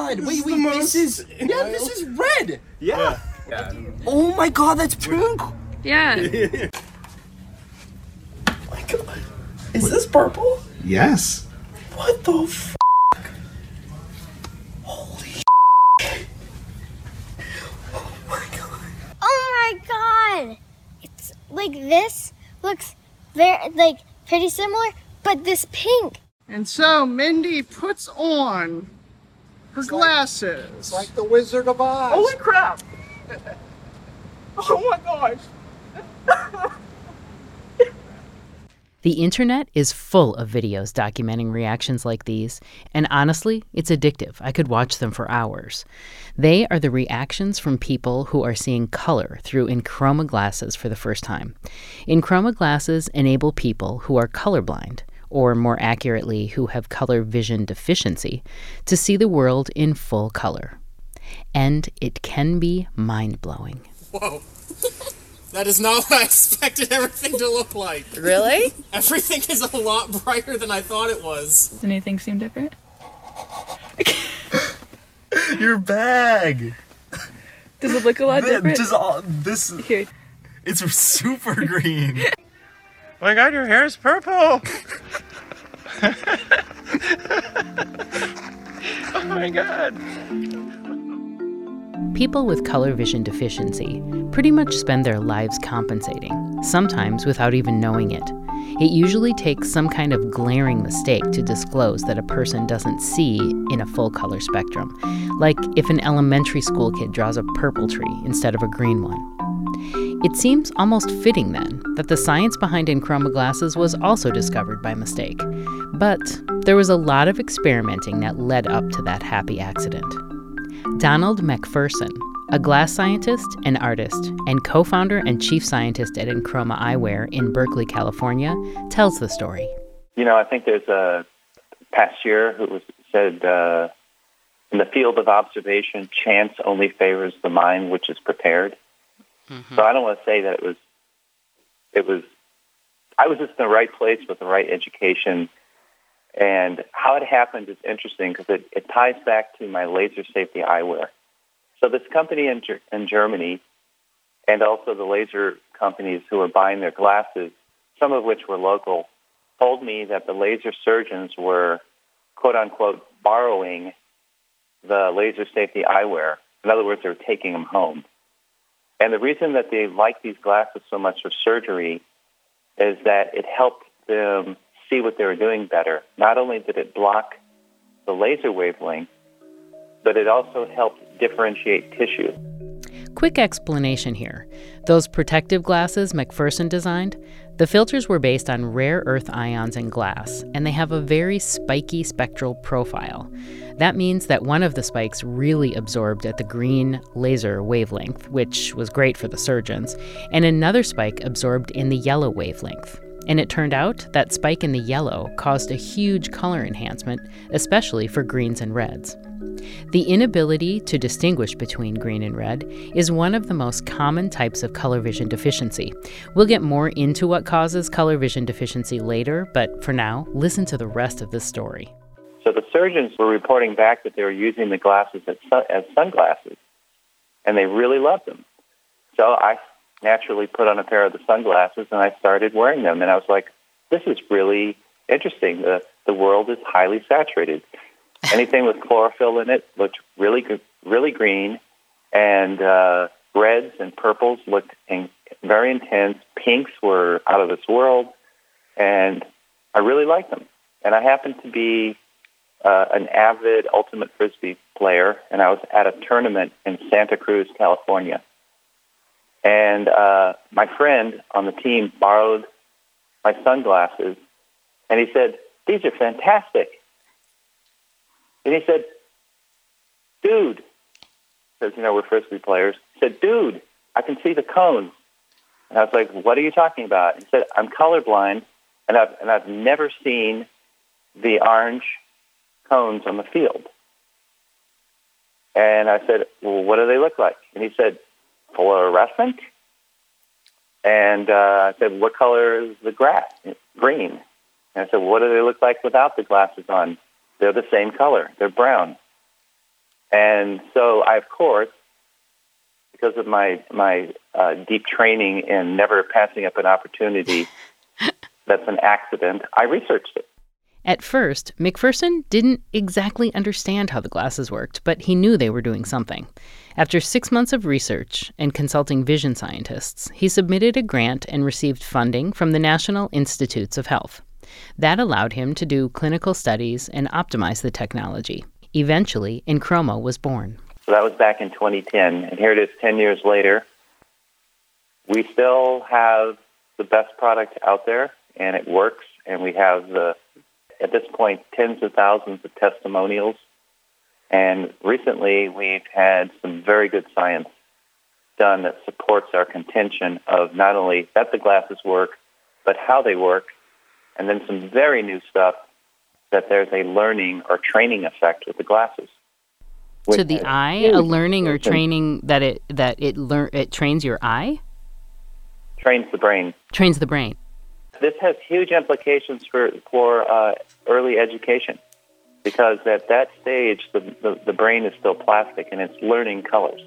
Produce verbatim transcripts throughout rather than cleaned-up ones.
god! This wait, is wait, the this most is yeah, wild. this is red. Yeah. Yeah. Oh my god, that's pink. Yeah. Oh my god. Is this purple? Yes. What the f***? Holy sh**. Oh my god. Oh my god! It's like this looks very like pretty similar, but this pink. And so Mindy puts on her glasses. It's like the Wizard of Oz. Holy crap. Oh my gosh. The internet is full of videos documenting reactions like these, and honestly, it's addictive. I could watch them for hours. They are the reactions from people who are seeing color through Enchroma glasses for the first time. Enchroma glasses enable people who are colorblind, or more accurately, who have color vision deficiency, to see the world in full color. And it can be mind-blowing. Whoa. That is not what I expected everything to look like. Really? Everything is a lot brighter than I thought it was. Does anything seem different? Your bag. Does it look a lot Th- different? Just all this. Here. It's super green. Oh my god, your hair is purple! Oh my god. People with color vision deficiency pretty much spend their lives compensating, sometimes without even knowing it. It usually takes some kind of glaring mistake to disclose that a person doesn't see in a full color spectrum, like if an elementary school kid draws a purple tree instead of a green one. It seems almost fitting then that the science behind Enchroma glasses was also discovered by mistake. But there was a lot of experimenting that led up to that happy accident. Donald McPherson, a glass scientist and artist, and co-founder and chief scientist at Enchroma Eyewear in Berkeley, California, tells the story. You know, I think there's a past year who was said, uh, in the field of observation, chance only favors the mind which is prepared. Mm-hmm. So I don't want to say that it was, it was, I was just in the right place with the right education. And how it happened is interesting because it, it ties back to my laser safety eyewear. So this company in, in Germany, and also the laser companies who were buying their glasses, some of which were local, told me that the laser surgeons were, quote-unquote, borrowing the laser safety eyewear. In other words, they were taking them home. And the reason that they like these glasses so much for surgery is that it helped them see what they were doing better. Not only did it block the laser wavelength, but it also helped differentiate tissue. Quick explanation here. Those protective glasses McPherson designed, the filters were based on rare earth ions in glass, and they have a very spiky spectral profile. That means that one of the spikes really absorbed at the green laser wavelength, which was great for the surgeons, and another spike absorbed in the yellow wavelength. And it turned out that spike in the yellow caused a huge color enhancement, especially for greens and reds. The inability to distinguish between green and red is one of the most common types of color vision deficiency. We'll get more into what causes color vision deficiency later, but for now, listen to the rest of this story. So the surgeons were reporting back that they were using the glasses as, sun- as sunglasses, and they really loved them. So I naturally put on a pair of the sunglasses, and I started wearing them, and I was like, this is really interesting. The, the world is highly saturated. Anything with chlorophyll in it looked really good, really green, and uh, reds and purples looked in, very intense. Pinks were out of this world, and I really liked them. And I happened to be uh, an avid ultimate frisbee player, and I was at a tournament in Santa Cruz, California. And uh, my friend on the team borrowed my sunglasses, and he said, "These are fantastic." And he said, "Dude," because, you know, we're frisbee players. He said, "Dude, I can see the cones." And I was like, "What are you talking about?" He said, "I'm colorblind, and I've, and I've never seen the orange cones on the field." And I said, "Well, what do they look like?" And he said, "Fluorescent." And uh, I said, "What color is the grass?" "Green." And I said, "What do they look like without the glasses on?" "They're the same color. They're brown." And so I, of course, because of my, my uh, deep training in never passing up an opportunity that's an accident, I researched it. At first, McPherson didn't exactly understand how the glasses worked, but he knew they were doing something. After six months of research and consulting vision scientists, he submitted a grant and received funding from the National Institutes of Health. That allowed him to do clinical studies and optimize the technology. Eventually, Enchroma was born. So that was back in twenty ten, and here it is ten years later. We still have the best product out there, and it works, and we have the at this point, tens of thousands of testimonials. And recently, we've had some very good science done that supports our contention of not only that the glasses work, but how they work. And then some very new stuff that there's a learning or training effect with the glasses. To the eye, a learning or training that it that it learn it trains your eye? Trains the brain. Trains the brain. This has huge implications for for uh, early education, because at that stage, the, the, the brain is still plastic and it's learning colors.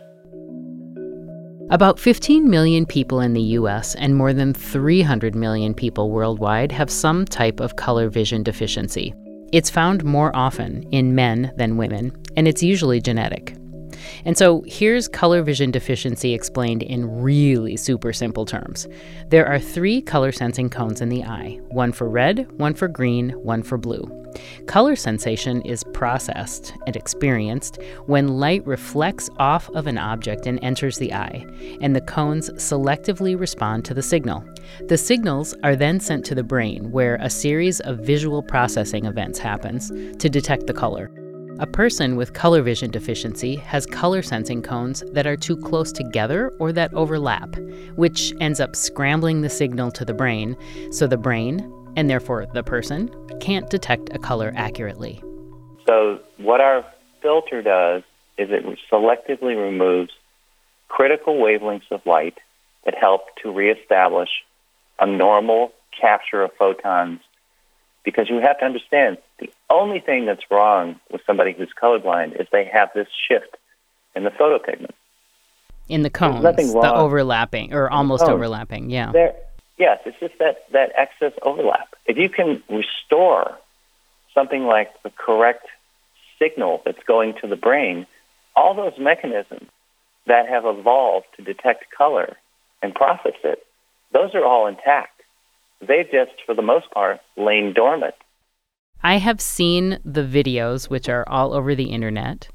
About fifteen million people in the U S and more than three hundred million people worldwide have some type of color vision deficiency. It's found more often in men than women, and it's usually genetic. And so here's color vision deficiency explained in really super simple terms. There are three color sensing cones in the eye, one for red, one for green, one for blue. Color sensation is processed and experienced when light reflects off of an object and enters the eye, and the cones selectively respond to the signal. The signals are then sent to the brain, where a series of visual processing events happens to detect the color. A person with color vision deficiency has color sensing cones that are too close together or that overlap, which ends up scrambling the signal to the brain, so the brain, and therefore the person, can't detect a color accurately. So what our filter does is it selectively removes critical wavelengths of light that help to reestablish a normal capture of photons. Because you have to understand, the only thing that's wrong with somebody who's colorblind is they have this shift in the photopigment. In the cones, nothing wrong. The overlapping, or almost overlapping, yeah. There, yes, it's just that, that excess overlap. If you can restore something like the correct signal that's going to the brain, all those mechanisms that have evolved to detect color and process it, those are all intact. They've just, for the most part, lain dormant. I have seen the videos, which are all over the internet,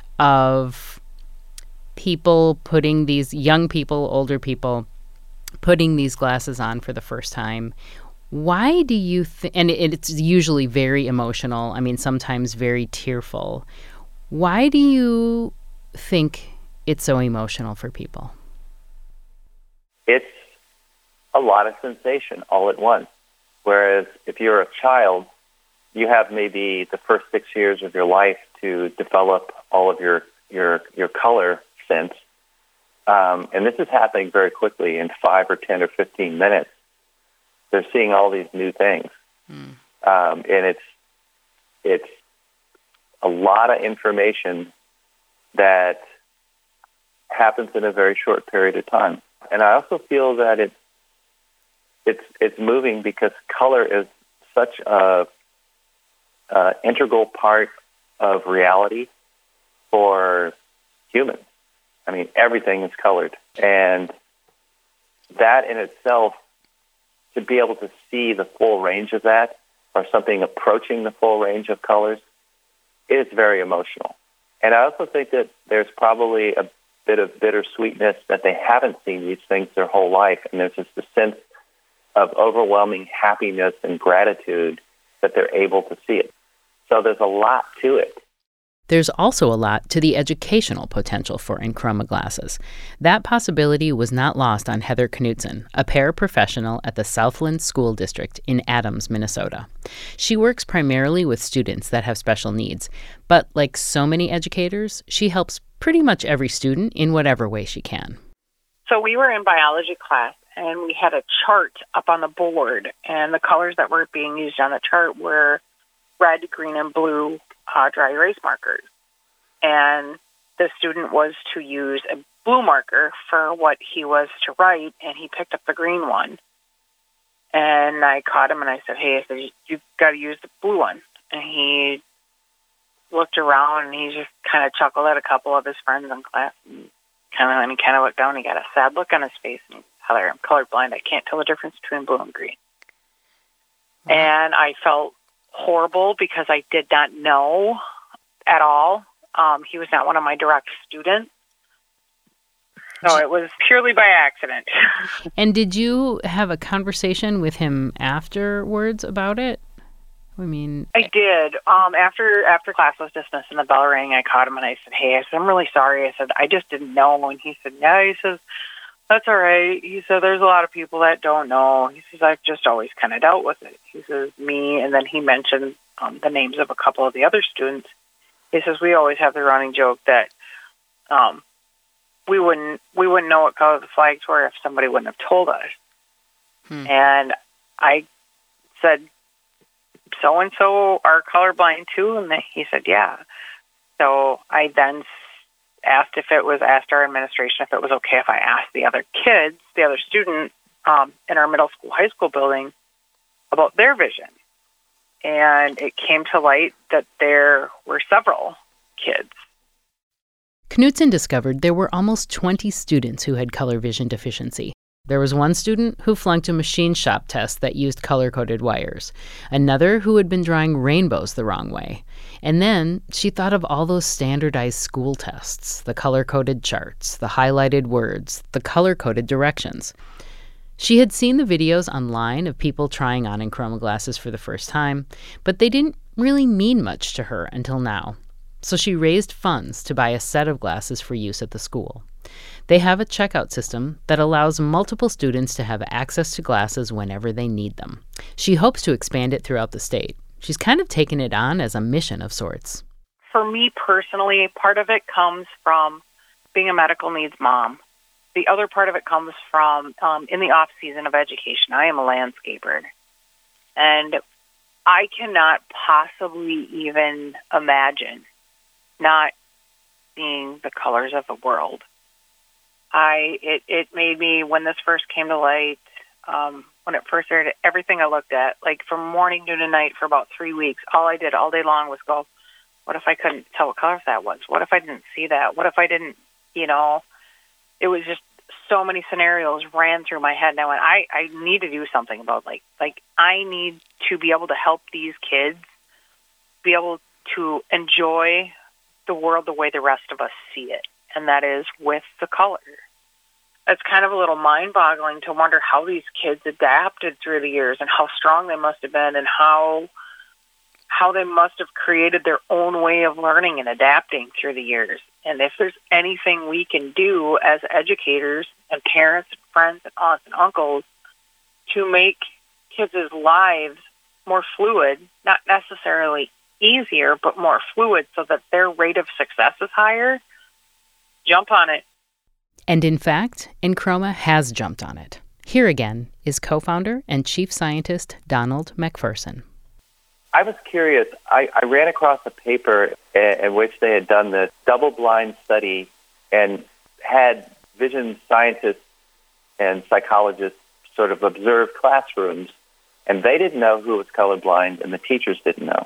of people putting these, young people, older people, putting these glasses on for the first time. Why do you think, and it's usually very emotional, I mean, sometimes very tearful. Why do you think it's so emotional for people? It's a lot of sensation all at once. Whereas if you're a child, you have maybe the first six years of your life to develop all of your your, your color sense. Um, and this is happening very quickly in five or ten or fifteen minutes. They're seeing all these new things. Mm. Um, and it's it's a lot of information that happens in a very short period of time. And I also feel that it's It's it's moving because color is such a, a integral part of reality for humans. I mean, everything is colored, and that in itself, to be able to see the full range of that, or something approaching the full range of colors, is very emotional. And I also think that there's probably a bit of bittersweetness that they haven't seen these things their whole life, and there's just a sense of overwhelming happiness and gratitude that they're able to see it. So there's a lot to it. There's also a lot to the educational potential for Enchroma glasses. That possibility was not lost on Heather Knutson, a paraprofessional at the Southland School District in Adams, Minnesota. She works primarily with students that have special needs, but like so many educators, she helps pretty much every student in whatever way she can. So we were in biology class, and we had a chart up on the board, and the colors that were being used on the chart were red, green, and blue uh, dry erase markers. and the student was to use a blue marker for what he was to write, and he picked up the green one. And I caught him and I said, hey, I said, you've got to use the blue one. And he looked around and he just kind of chuckled at a couple of his friends in class. And kind of, and he kind of looked down and he got a sad look on his face. And he said, Heather, I'm colorblind. I can't tell the difference between blue and green. Wow. And I felt horrible because I did not know at all. Um, he was not one of my direct students. So it was purely by accident. And did you have a conversation with him afterwards about it? I mean... I did. Um, after after class was dismissed and the bell rang, I caught him and I said, hey, I said, I'm really sorry. I said, I just didn't know. And he said, yeah, he says, that's all right. He said, there's a lot of people that don't know. He says, I've just always kind of dealt with it. He says, me, and then he mentioned um, the names of a couple of the other students. He says, we always have the running joke that... Um, we wouldn't we wouldn't know what color the flags were if somebody wouldn't have told us. Hmm. And I said, so-and-so are colorblind too? And he said, yeah. So I then asked if it was, asked our administration if it was okay if I asked the other kids, the other students um, in our middle school, high school building about their vision. And it came to light that there were several kids. Knutson discovered there were almost twenty students who had color vision deficiency. There was one student who flunked a machine shop test that used color-coded wires, another who had been drawing rainbows the wrong way. And then she thought of all those standardized school tests, the color-coded charts, the highlighted words, the color-coded directions. She had seen the videos online of people trying on Enchroma glasses for the first time, but they didn't really mean much to her until now. So she raised funds to buy a set of glasses for use at the school. They have a checkout system that allows multiple students to have access to glasses whenever they need them. She hopes to expand it throughout the state. She's kind of taken it on as a mission of sorts. For me personally, part of it comes from being a medical needs mom. The other part of it comes from um, in the off season of education. I am a landscaper. And I cannot possibly even imagine not seeing the colors of the world. I it, it made me, when this first came to light, um, when it first started, everything I looked at, like from morning, noon, and night for about three weeks, all I did all day long was go, what if I couldn't tell what colors that was? What if I didn't see that? What if I didn't, you know, it was just so many scenarios ran through my head. And I went, I, I need to do something about, like, like I need to be able to help these kids be able to enjoy the world the way the rest of us see it, and that is with the color. It's kind of a little mind-boggling to wonder how these kids adapted through the years and how strong they must have been and how how they must have created their own way of learning and adapting through the years. And if there's anything we can do as educators and parents and friends and aunts and uncles to make kids' lives more fluid, not necessarily easier, but more fluid so that their rate of success is higher, jump on it. And in fact, Enchroma has jumped on it. Here again is co-founder and chief scientist Donald McPherson. I was curious. I, I ran across a paper in, in which they had done this double-blind study and had vision scientists and psychologists sort of observe classrooms, and they didn't know who was colorblind, and the teachers didn't know.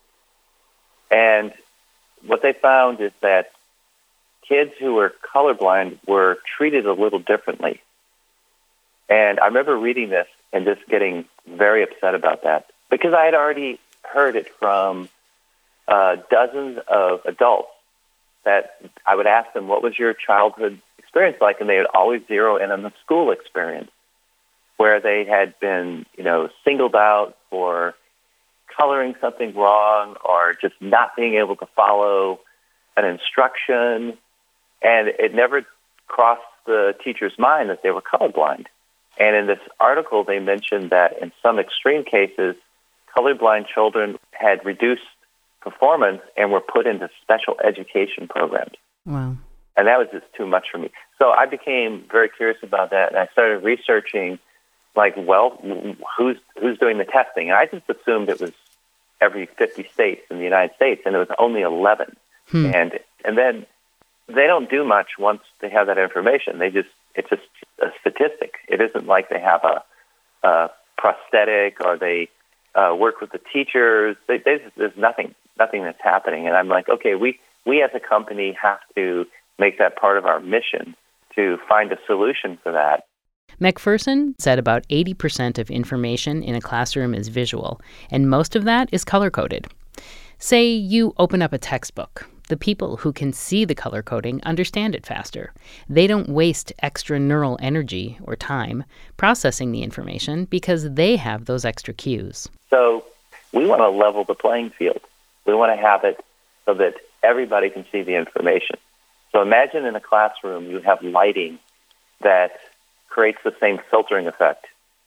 And what they found is that kids who were colorblind were treated a little differently. And I remember reading this and just getting very upset about that because I had already heard it from uh, dozens of adults that I would ask them, what was your childhood experience like? And they would always zero in on the school experience where they had been, you know, singled out for coloring something wrong or just not being able to follow an instruction. And it never crossed the teacher's mind that they were colorblind. And in this article, they mentioned that in some extreme cases, colorblind children had reduced performance and were put into special education programs. Wow. And that was just too much for me. So I became very curious about that, and I started researching, like, well, who's who's doing the testing? And I just assumed it was every fifty states in the United States, and it was only eleven. Hmm. And And then they don't do much once they have that information. They just, it's just a statistic. It isn't like they have a, a prosthetic or they uh, work with the teachers. They, they, there's nothing, nothing that's happening. And I'm like, okay, we, we as a company have to make that part of our mission to find a solution for that. McPherson said about eighty percent of information in a classroom is visual, and most of that is color-coded. Say you open up a textbook. The people who can see the color coding understand it faster. They don't waste extra neural energy or time processing the information because they have those extra cues. So we want to level the playing field. We want to have it so that everybody can see the information. So imagine in a classroom you have lighting that creates the same filtering effect.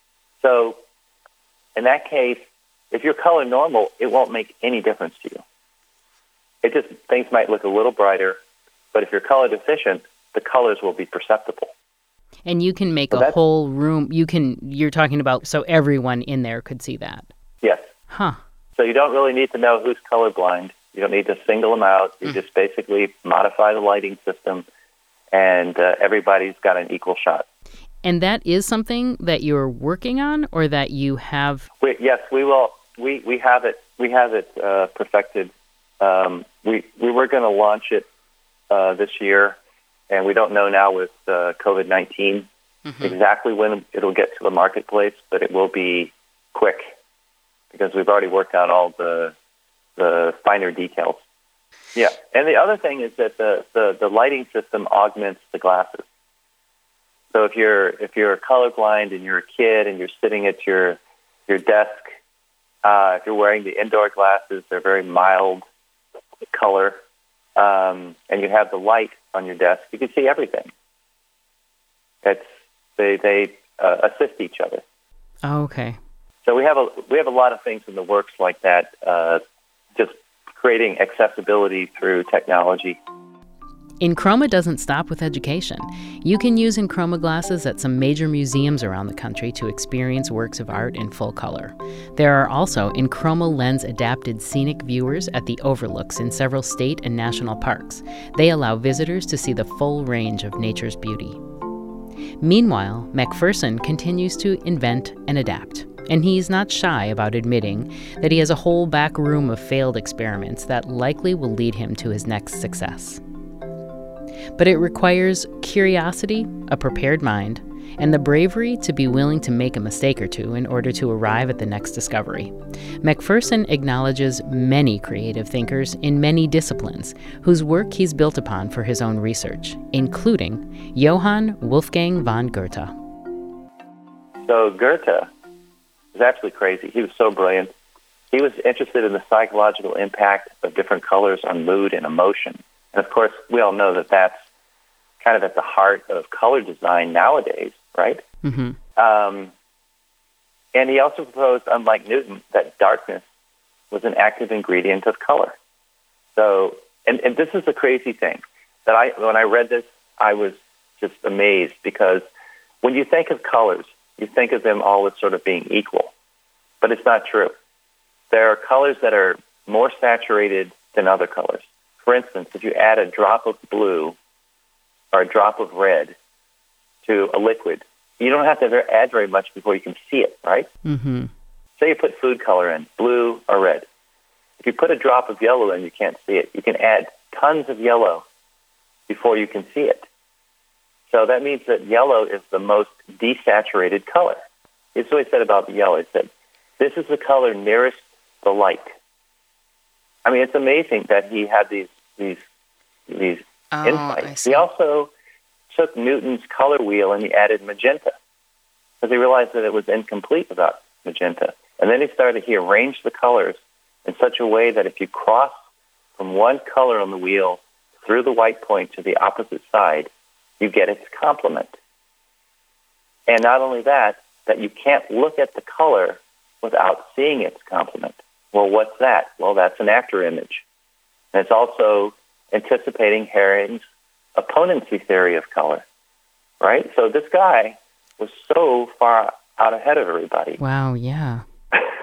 So in that case, if you're color normal, it won't make any difference to you. It just, things might look a little brighter, but if you're color deficient, the colors will be perceptible. And you can make so a whole room, you can, you're talking about, so everyone in there could see that. Yes. Huh. So you don't really need to know who's colorblind. You don't need to single them out. You mm. just basically modify the lighting system, and uh, everybody's got an equal shot. And that is something that you're working on, or that you have? We, yes, we will. We we have it. We have it uh, perfected. Um, we we were going to launch it uh, this year, and we don't know now with uh, COVID nineteen mm-hmm. exactly when it'll get to the marketplace, but it will be quick because we've already worked out all the the finer details. Yeah, and the other thing is that the, the, the lighting system augments the glasses. So if you're if you're colorblind and you're a kid and you're sitting at your your desk, uh, if you're wearing the indoor glasses, they're very mild color, um, and you have the light on your desk, you can see everything. It's they they uh, assist each other. Oh, okay. So we have a we have a lot of things in the works like that, uh, just creating accessibility through technology. Enchroma doesn't stop with education. You can use Enchroma glasses at some major museums around the country to experience works of art in full color. There are also Enchroma lens-adapted scenic viewers at the overlooks in several state and national parks. They allow visitors to see the full range of nature's beauty. Meanwhile, McPherson continues to invent and adapt. And he's not shy about admitting that he has a whole back room of failed experiments that likely will lead him to his next success. But it requires curiosity, a prepared mind, and the bravery to be willing to make a mistake or two in order to arrive at the next discovery. McPherson acknowledges many creative thinkers in many disciplines whose work he's built upon for his own research, including Johann Wolfgang von Goethe. So Goethe was absolutely crazy. He was so brilliant. He was interested in the psychological impact of different colors on mood and emotion. And, of course, we all know that that's kind of at the heart of color design nowadays, right? Mm-hmm. Um, and he also proposed, unlike Newton, that darkness was an active ingredient of color. So, and, and this is the crazy thing, that I when I read this, I was just amazed, because when you think of colors, you think of them all as sort of being equal. But it's not true. There are colors that are more saturated than other colors. For instance, if you add a drop of blue or a drop of red to a liquid, you don't have to add very much before you can see it, right? Mm-hmm. Say you put food color in, blue or red. If you put a drop of yellow in, you can't see it. You can add tons of yellow before you can see it. So that means that yellow is the most desaturated color. This is what he said about the yellow. He said, this is the color nearest the light. I mean, it's amazing that he had these these these oh, insights. He also took Newton's color wheel and he added magenta, because he realized that it was incomplete without magenta. And then he started, he arranged the colors in such a way that if you cross from one color on the wheel through the white point to the opposite side, you get its complement. And not only that, that you can't look at the color without seeing its complement. Well, what's that? Well, that's an actor image. And it's also anticipating Hering's opponency theory of color, right? So this guy was so far out ahead of everybody. Wow, yeah.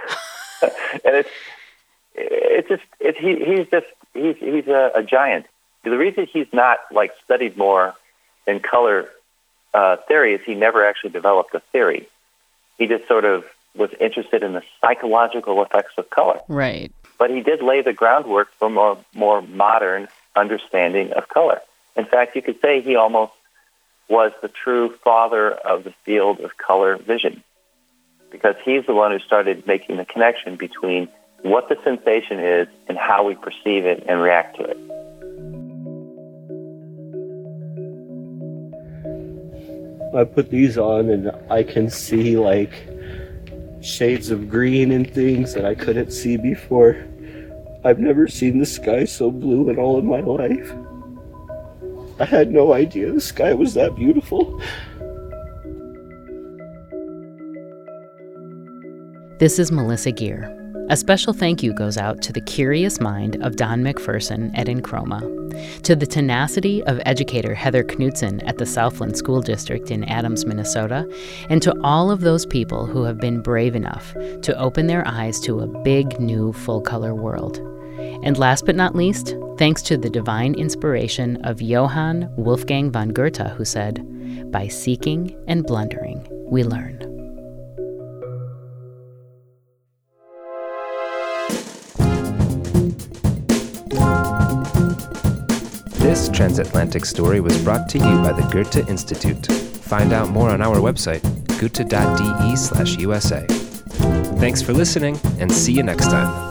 And it's it's just it's he he's just he's he's a, a giant. The reason he's not like studied more in color uh, theory is he never actually developed a theory. He just sort of was interested in the psychological effects of color. Right. But he did lay the groundwork for more, more modern understanding of color. In fact, you could say he almost was the true father of the field of color vision, because he's the one who started making the connection between what the sensation is and how we perceive it and react to it. I put these on and I can see like shades of green and things that I couldn't see before. I've never seen the sky so blue in all of my life. I had no idea the sky was that beautiful. This is Melissa Geer. A special thank you goes out to the curious mind of Don McPherson at Enchroma, to the tenacity of educator Heather Knutson at the Southland School District in Adams, Minnesota, and to all of those people who have been brave enough to open their eyes to a big new full-color world. And last but not least, thanks to the divine inspiration of Johann Wolfgang von Goethe, who said, "By seeking and blundering, we learn." This transatlantic story was brought to you by the Goethe Institute. Find out more on our website, goethe dot d e slash U S A. Thanks for listening, and see you next time.